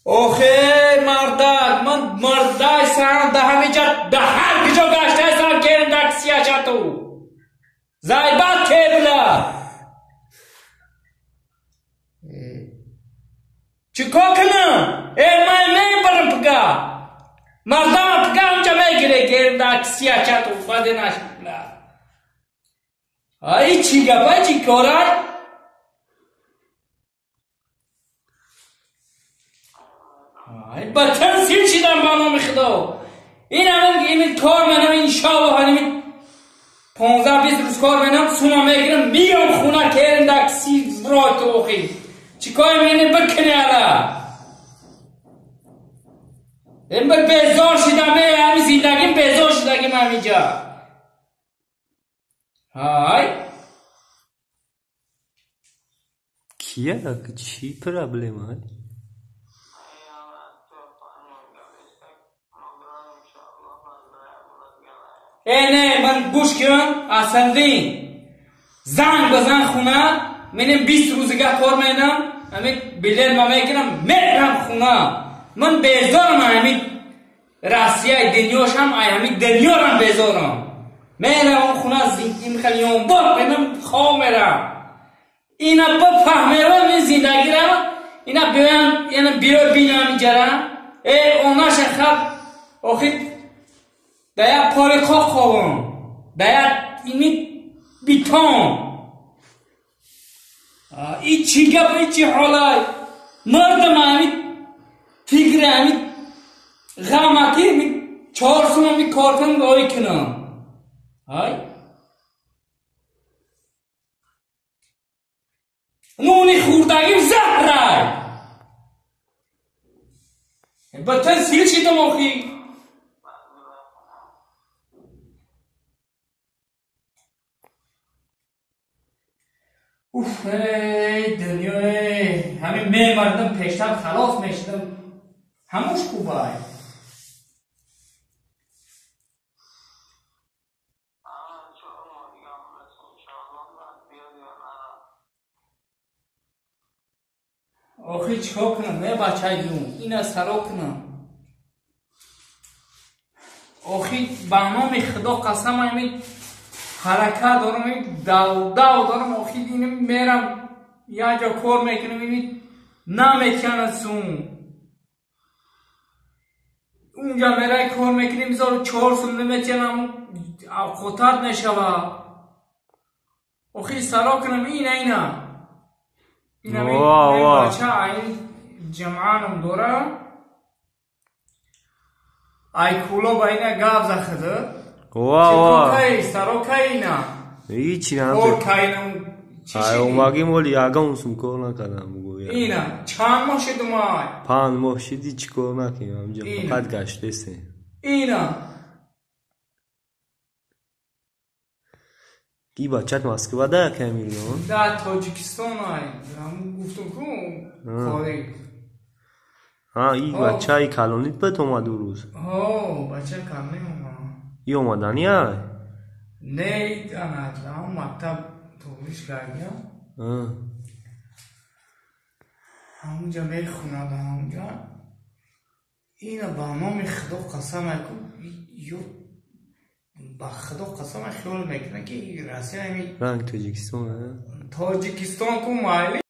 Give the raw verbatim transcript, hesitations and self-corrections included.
آخه مردک من مردای سرم ده همه جا ده هر کجا گشته سرم کرم در سیاچه تو زایبات کبلا چیکار کنم؟ ای من نمیبرم پگا مردم پگا اونجا میگیره کرم در سیاچه تو فاده نشکلا ای چی گفت چی کارای؟ بدتر سیر شدم با نام خدا این همون این کار منم این شاب همین پانزده بیست روز کار منم سوما میگیرم میام خونه کرم دک سی رای تو اخی چی کار منه بکنه علا این بر بیزار شدم همین زندگیم بیزار شدگیم همینجا های کیه چی پرابلم های ای نه من گوش کن اصلا دین زنگ بزن خونه منم بیست روزگه کار میدم همین بلد ما میکنم میرم خونه من بیزارم همین راسیه دنیاش هم همین دنیا هم بیزارم میرم اون خونه زندگی میخوام یون بار کنم خواه میرم اینا بفهمه و من زندگی را اینا بیان اینا بیرو بینم اینجا ای اوناش خب آخی دایا پاره خواه خوام دایا اینی بیتام ای چی گپ ای چی حالای مردم همی فکر همی غمکی همی چهار سوم همی کار کنم گاهی کنم های نونی خوردگیم زهرای بطن سیل شدم آخی اوف ای دنیا ای همین می مردم پیشتر خلاص میشدم هموش خوبه آخی چکار کنم نه بچه جون این سرا کنم آخی به نام خدا قسم همین حرکت دارم این دو دو دارم آخی اینم میرم یا جا کار میکنم این نمیکنه سون اونجا میره کار میکنیم بذار چهار سون نمیکنم خطرت نشوه آخی سرا کنم این اینا این همین بچه این جمعانم داره ای کولا با اینا گاف زخده واه واه چی سرا کایینا هیچی هم اور کایینم ای اومگی مولی اگه سم کار نکردم گویا اینا چند ماه شد اومای پنج ماه شدی چی کار نکنیم همجا فقط گشته سه اینا کی بچت مسکو ده کمی نون در تاجیکستان های همون گفتم کن کاری ها ای بچه ای کلونیت به تو اومد دو روز ها بچه کلونی اومد ای اومدنی های نه ای انا همون مکتب توبیش کردیم همونجا می خونه به همونجا اینا با نام خدا قسم اکن یو با خدا قسم خیال میکنه که راستی همین رنگ تاجیکستان تاجیکستان کو مالی